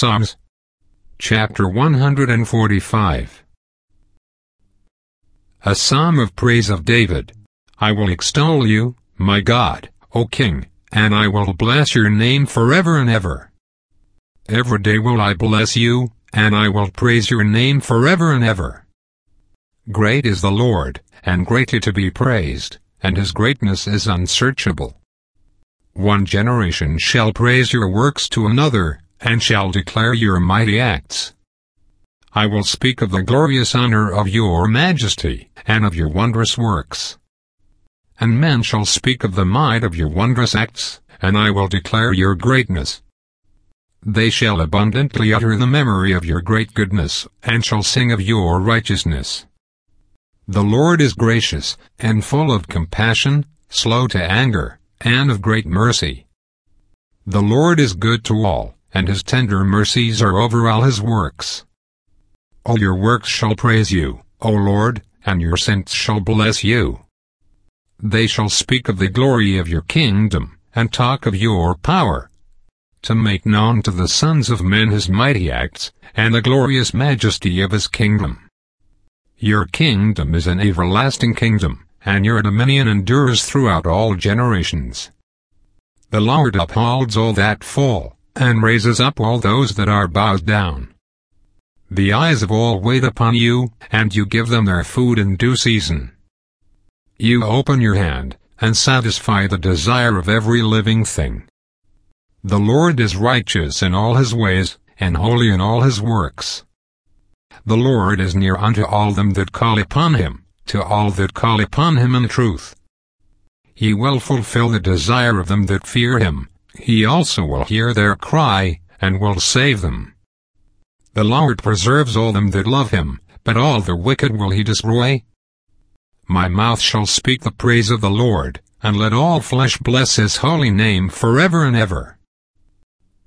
Psalms. Chapter 145. A Psalm of Praise of David. I will extol you, my God, O King, and I will bless your name forever and ever. Every day will I bless you, and I will praise your name forever and ever. Great is the Lord, and greatly to be praised, and his greatness is unsearchable. One generation shall praise your works to another, and shall declare your mighty acts. I will speak of the glorious honor of your majesty, and of your wondrous works. And men shall speak of the might of your wondrous acts, and I will declare your greatness. They shall abundantly utter the memory of your great goodness, and shall sing of your righteousness. The Lord is gracious, and full of compassion, slow to anger, and of great mercy. The Lord is good to all, and his tender mercies are over all his works. All your works shall praise you, O Lord, and your saints shall bless you. They shall speak of the glory of your kingdom, and talk of your power, to make known to the sons of men his mighty acts, and the glorious majesty of his kingdom. Your kingdom is an everlasting kingdom, and your dominion endures throughout all generations. The Lord upholds all that fall, and raises up all those that are bowed down. The eyes of all wait upon you, and you give them their food in due season. You open your hand, and satisfy the desire of every living thing. The Lord is righteous in all his ways, and holy in all his works. The Lord is near unto all them that call upon him, to all that call upon him in truth. He will fulfill the desire of them that fear him. He also will hear their cry, and will save them. The Lord preserves all them that love him, but all the wicked will he destroy. My mouth shall speak the praise of the Lord, and let all flesh bless his holy name forever and ever.